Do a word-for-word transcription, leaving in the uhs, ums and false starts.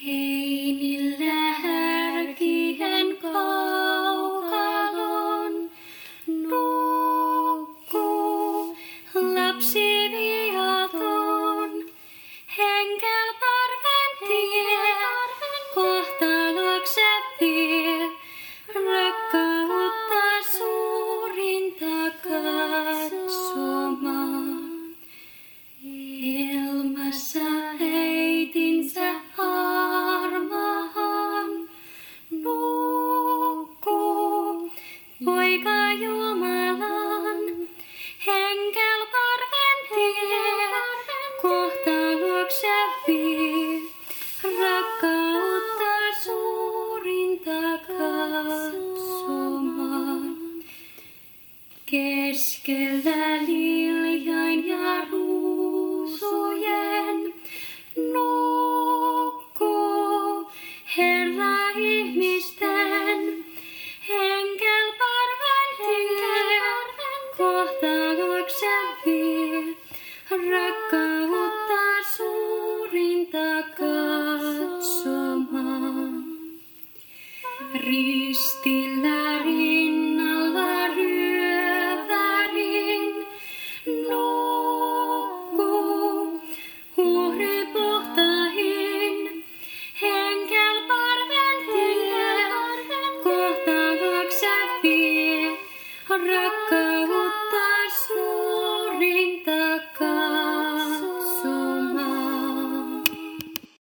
Heinillä härkien kaukalon nukkuu lapsi viaton. Henkel parven tie, kohtalokset vie, rakkautta suurinta katsomaan. Ilmassa äitinsä armahan nukkuu, poika Jumalan. Henkel parven tie, kohtalokset vie, rakkautta suurinta katsomaan. Keskellä liljain ja ruusujen nukkuu Herra ihmisten. Henkel parven tie, kohtaloksen vie, rakkautta